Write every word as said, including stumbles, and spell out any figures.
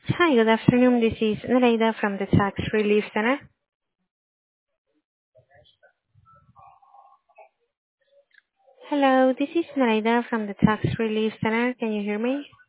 Hi, good afternoon. This is Nareda from the Tax Relief Center. Hello, this is Nareda from the Tax Relief Center. Can you hear me?